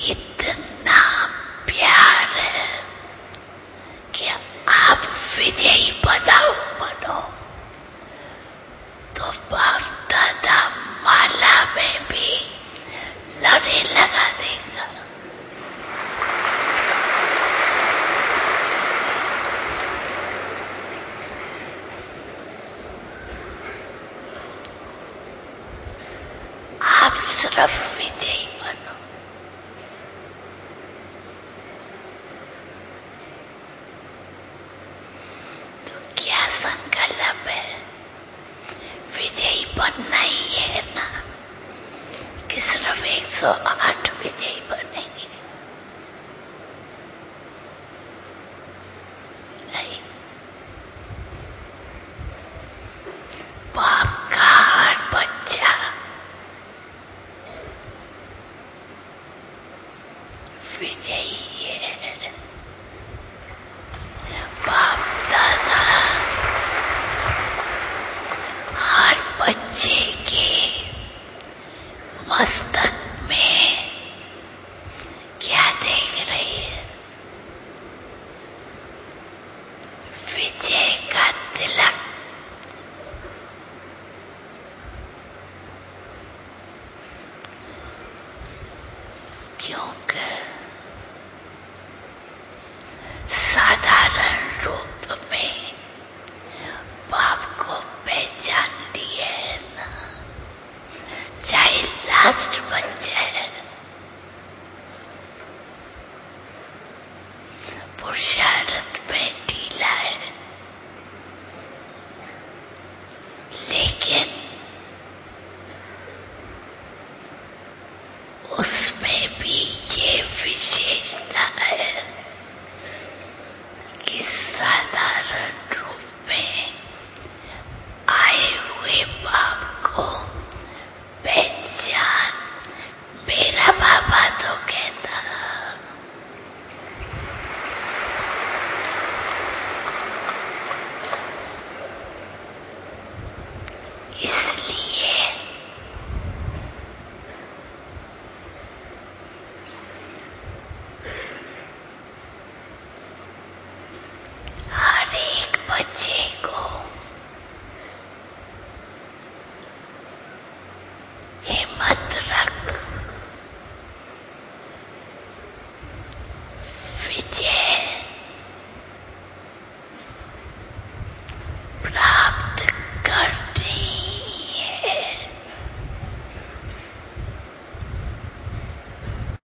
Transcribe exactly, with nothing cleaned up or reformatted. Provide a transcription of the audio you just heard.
इतना प्यार है कि आप विजयी बनाओ बनो तो बाप दादा माला में भी लड़े लगा देगा। आप सिर्फ विजयी बनो। तो क्या संकल्प है? विजयी बनना ही है ना कि सिर्फ एक सौ आठ विजयी बनेंगे? नहीं। बाप का हर बच्चा विजयी है। बाप दादा हर बच्चे के मस्तक में क्या देख रही है? विजय का तिलक। क्योंकि साधारण रूप में बाप को पहचान लिए है ना, चाहे लास्ट बच्चा है, पुरुषार्थ में ढीला है, लेकिन उसमें भी ये विशेषता है कि साधारण रूप में आए हुए बाप को पहचान मेरा बाबा तो कहता। इसलिए हर एक बच्चे को हिम्मत रख, विजय प्राप्त कर।